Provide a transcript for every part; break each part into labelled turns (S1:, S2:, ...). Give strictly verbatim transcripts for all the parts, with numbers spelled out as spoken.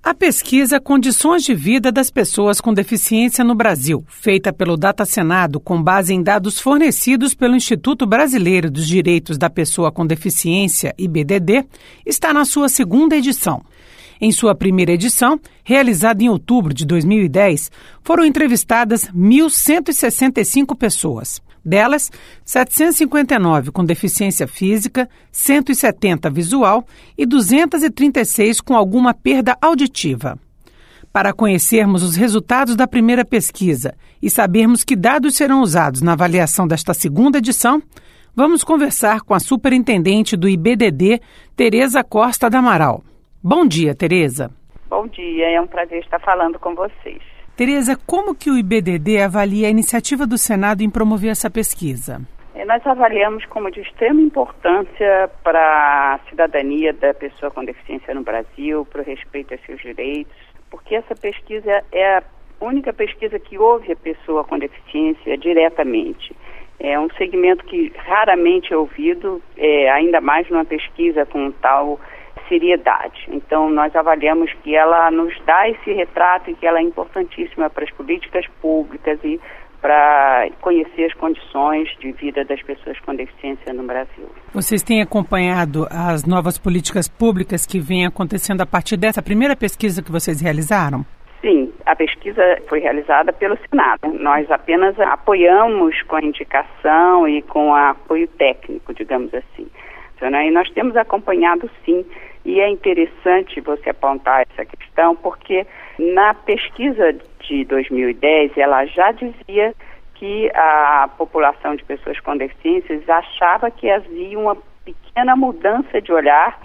S1: A pesquisa Condições de Vida das Pessoas com Deficiência no Brasil, feita pelo Data Senado com base em dados fornecidos pelo Instituto Brasileiro dos Direitos da Pessoa com Deficiência, I B D D, está na sua segunda edição. Em sua primeira edição, realizada em outubro de dois mil e dez, foram entrevistadas mil cento e sessenta e cinco pessoas. Delas, setecentas e cinquenta e nove com deficiência física, cento e setenta visual e duzentas e trinta e seis com alguma perda auditiva. Para conhecermos os resultados da primeira pesquisa e sabermos que dados serão usados na avaliação desta segunda edição, vamos conversar com a superintendente do I B D D, Tereza Costa do Amaral. Bom dia, Tereza.
S2: Bom dia, é um prazer estar falando com vocês.
S1: Tereza, como que o I B D D avalia a iniciativa do Senado em promover essa pesquisa?
S2: Nós avaliamos como de extrema importância para a cidadania da pessoa com deficiência no Brasil, para o respeito a seus direitos, porque essa pesquisa é a única pesquisa que ouve a pessoa com deficiência diretamente. É um segmento que raramente é ouvido, é, ainda mais numa pesquisa com tal seriedade. Então, nós avaliamos que ela nos dá esse retrato e que ela é importantíssima para as políticas públicas e para conhecer as condições de vida das pessoas com deficiência no Brasil.
S1: Vocês têm acompanhado as novas políticas públicas que vêm acontecendo a partir dessa primeira pesquisa que vocês realizaram?
S2: Sim, a pesquisa foi realizada pelo Senado. Nós apenas apoiamos com a indicação e com o apoio técnico, digamos assim. E nós temos acompanhado, sim, e é interessante você apontar essa questão, porque na pesquisa de dois mil e dez, ela já dizia que a população de pessoas com deficiências achava que havia uma pequena mudança de olhar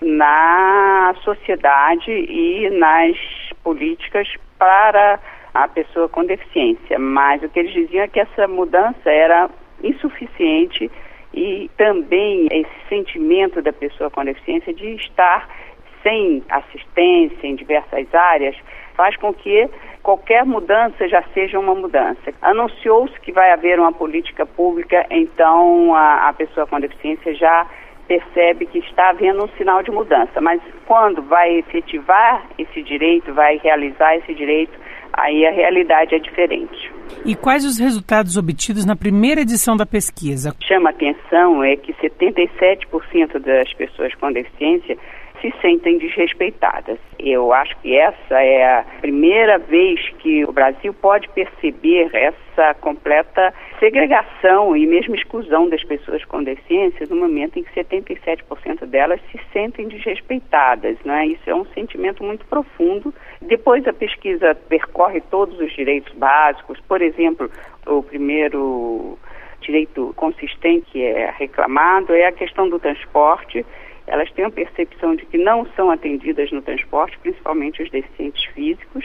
S2: na sociedade e nas políticas para a pessoa com deficiência. Mas o que eles diziam é que essa mudança era insuficiente e também esse sentimento da pessoa com deficiência de estar sem assistência em diversas áreas faz com que qualquer mudança já seja uma mudança. Anunciou-se que vai haver uma política pública, então a, a pessoa com deficiência já percebe que está havendo um sinal de mudança. Mas quando vai efetivar esse direito, vai realizar esse direito, aí a realidade é diferente.
S1: E quais os resultados obtidos na primeira edição da pesquisa?
S2: Chama atenção é que setenta e sete por cento das pessoas com deficiência se sentem desrespeitadas. Eu acho que essa é a primeira vez que o Brasil pode perceber essa completa segregação e mesmo exclusão das pessoas com deficiência no momento em que setenta e sete por cento delas se sentem desrespeitadas, né? Isso é um sentimento muito profundo. Depois a pesquisa percorre todos os direitos básicos, por exemplo, o primeiro direito consistente que é reclamado é a questão do transporte. Elas têm a percepção de que não são atendidas no transporte, principalmente os deficientes físicos.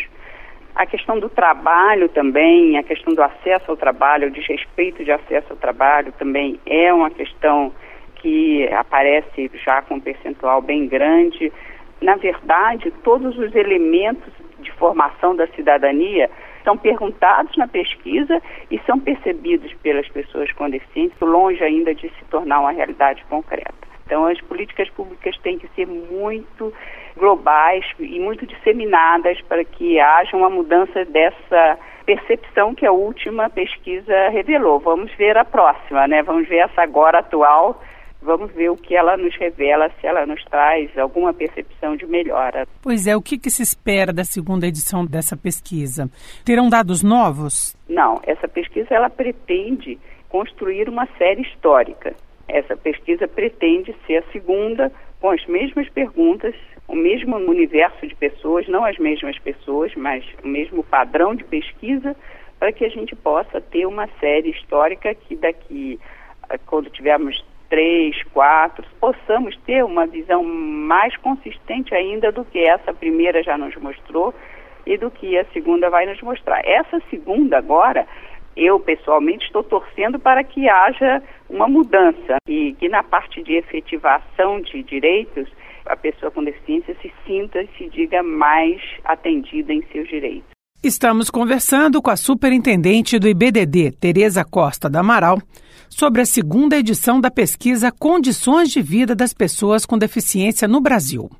S2: A questão do trabalho também, a questão do acesso ao trabalho, o desrespeito de acesso ao trabalho também é uma questão que aparece já com um percentual bem grande. Na verdade, todos os elementos de formação da cidadania são perguntados na pesquisa e são percebidos pelas pessoas com deficiência, longe ainda de se tornar uma realidade concreta. Então, as políticas públicas têm que ser muito globais e muito disseminadas para que haja uma mudança dessa percepção que a última pesquisa revelou. Vamos ver a próxima, né? Vamos ver essa agora atual, vamos ver o que ela nos revela, se ela nos traz alguma percepção de melhora.
S1: Pois é, o que, que se espera da segunda edição dessa pesquisa? Terão dados novos?
S2: Não, essa pesquisa ela pretende construir uma série histórica. Essa pesquisa pretende ser a segunda com as mesmas perguntas, o mesmo universo de pessoas, não as mesmas pessoas, mas o mesmo padrão de pesquisa, para que a gente possa ter uma série histórica que daqui, quando tivermos três, quatro, possamos ter uma visão mais consistente ainda do que essa primeira já nos mostrou e do que a segunda vai nos mostrar. Essa segunda agora, eu pessoalmente estou torcendo para que haja uma mudança e que na parte de efetivação de direitos a pessoa com deficiência se sinta e se diga mais atendida em seus direitos.
S1: Estamos conversando com a superintendente do I B D D, Tereza Costa do Amaral, sobre a segunda edição da pesquisa Condições de Vida das Pessoas com Deficiência no Brasil.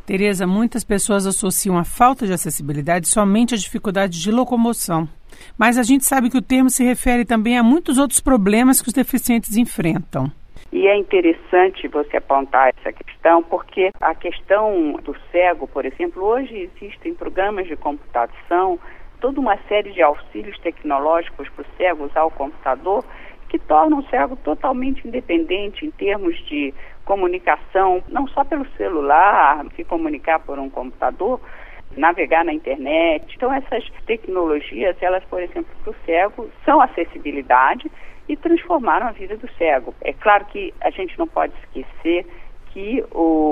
S1: Tereza, muitas pessoas associam a falta de acessibilidade somente à dificuldade de locomoção. Mas a gente sabe que o termo se refere também a muitos outros problemas que os deficientes enfrentam.
S2: E é interessante você apontar essa questão, porque a questão do cego, por exemplo, hoje existem programas de computação, toda uma série de auxílios tecnológicos para o cego usar o computador, que tornam o cego totalmente independente em termos de comunicação, não só pelo celular, se comunicar por um computador, navegar na internet. Então essas tecnologias, elas, por exemplo, para o cego, são acessibilidade e transformaram a vida do cego. É claro que a gente não pode esquecer que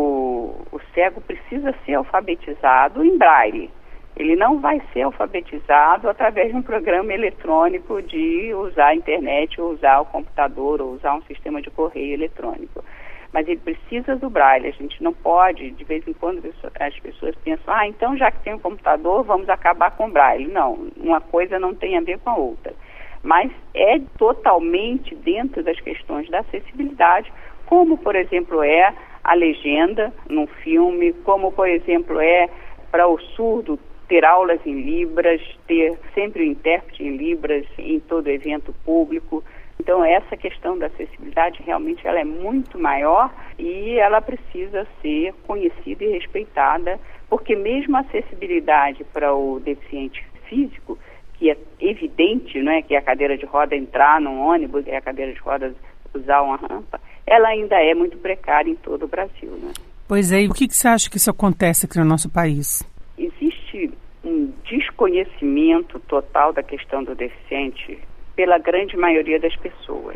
S2: o, o cego precisa ser alfabetizado em braille. Ele não vai ser alfabetizado através de um programa eletrônico de usar a internet, ou usar o computador, ou usar um sistema de correio eletrônico. Mas ele precisa do braille. A gente não pode, de vez em quando, as pessoas pensam, ah, então já que tem um computador, vamos acabar com o braille. Não, uma coisa não tem a ver com a outra. Mas é totalmente dentro das questões da acessibilidade, como, por exemplo, é a legenda num filme, como, por exemplo, é para o surdo ter aulas em Libras, ter sempre o intérprete em Libras em todo evento público. Então, essa questão da acessibilidade realmente ela é muito maior e ela precisa ser conhecida e respeitada, porque mesmo a acessibilidade para o deficiente físico, que é evidente, não é, que a cadeira de roda entrar num ônibus e a cadeira de rodas usar uma rampa, ela ainda é muito precária em todo o Brasil, né?
S1: Pois é, e o que, que você acha que isso acontece aqui no nosso país?
S2: Existe um desconhecimento total da questão do deficiente pela grande maioria das pessoas.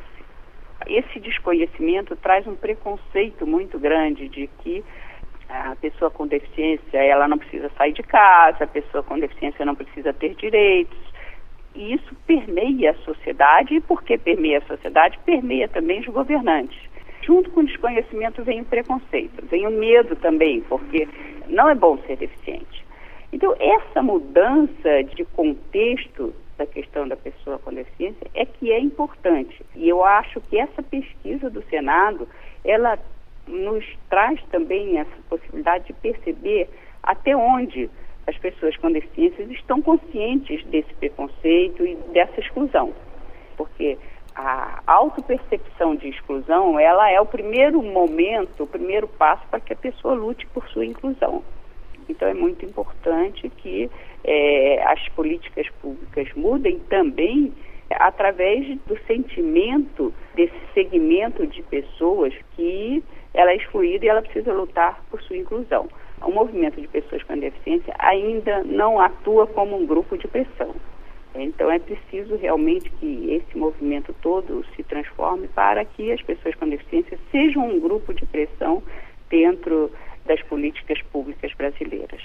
S2: Esse desconhecimento traz um preconceito muito grande de que a pessoa com deficiência, ela não precisa sair de casa, a pessoa com deficiência não precisa ter direitos. E isso permeia a sociedade, e porque permeia a sociedade, permeia também os governantes. Junto com o desconhecimento vem o preconceito, vem o medo também, porque não é bom ser deficiente. Então, essa mudança de contexto da questão da pessoa com deficiência é que é importante. E eu acho que essa pesquisa do Senado, ela nos traz também essa possibilidade de perceber até onde as pessoas com deficiências estão conscientes desse preconceito e dessa exclusão. Porque a autopercepção de exclusão, ela é o primeiro momento, o primeiro passo para que a pessoa lute por sua inclusão. Então é muito importante que é, as políticas públicas mudem também através do sentimento desse segmento de pessoas que ela é excluída e ela precisa lutar por sua inclusão. O movimento de pessoas com deficiência ainda não atua como um grupo de pressão. Então é preciso realmente que esse movimento todo se transforme para que as pessoas com deficiência sejam um grupo de pressão dentro das políticas públicas brasileiras.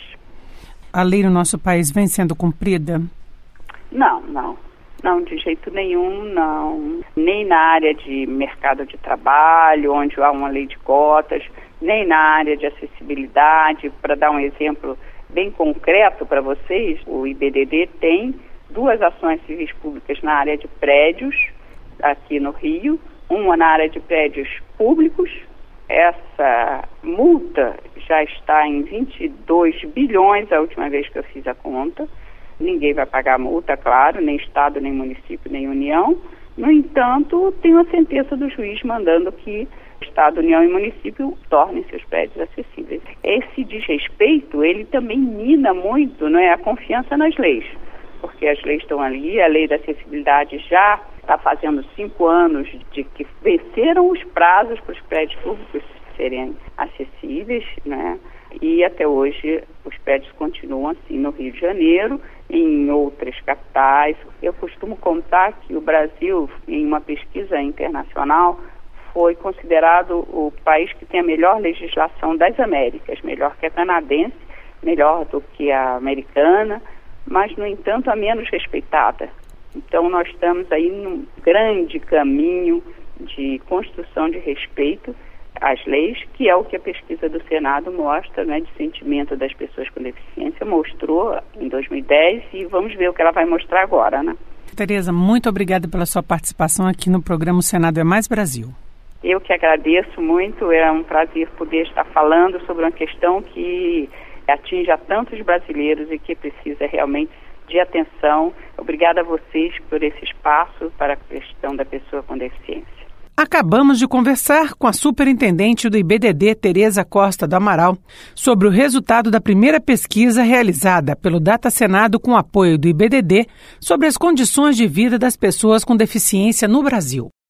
S1: A lei no nosso país vem sendo cumprida?
S2: Não, não. Não, de jeito nenhum, não. Nem na área de mercado de trabalho, onde há uma lei de cotas, nem na área de acessibilidade. Para dar um exemplo bem concreto para vocês, o I B D D tem duas ações civis públicas na área de prédios, aqui no Rio, uma na área de prédios públicos. Essa multa já está em vinte e dois bilhões, a última vez que eu fiz a conta. Ninguém vai pagar a multa, claro, nem Estado, nem município, nem União. No entanto, tem uma sentença do juiz mandando que Estado, União e município tornem seus prédios acessíveis. Esse desrespeito, ele também mina muito, não é, a confiança nas leis, porque as leis estão ali, a lei da acessibilidade já está fazendo cinco anos de que venceram os prazos para os prédios públicos serem acessíveis, né? E até hoje os prédios continuam assim no Rio de Janeiro, em outras capitais. Eu costumo contar que o Brasil, em uma pesquisa internacional, foi considerado o país que tem a melhor legislação das Américas, melhor que a canadense, melhor do que a americana, mas, no entanto, a menos respeitada. Então, nós estamos aí num grande caminho de construção de respeito às leis, que é o que a pesquisa do Senado mostra, né, de sentimento das pessoas com deficiência, mostrou em dois mil e dez e vamos ver o que ela vai mostrar agora, né?
S1: Tereza, muito obrigada pela sua participação aqui no programa O Senado é Mais Brasil.
S2: Eu que agradeço muito, é um prazer poder estar falando sobre uma questão que atinge a tantos brasileiros e que precisa realmente de atenção. Obrigada a vocês por esse espaço para a questão da pessoa com deficiência.
S1: Acabamos de conversar com a superintendente do I B D D, Tereza Costa do Amaral, sobre o resultado da primeira pesquisa realizada pelo Data Senado com apoio do I B D D sobre as condições de vida das pessoas com deficiência no Brasil.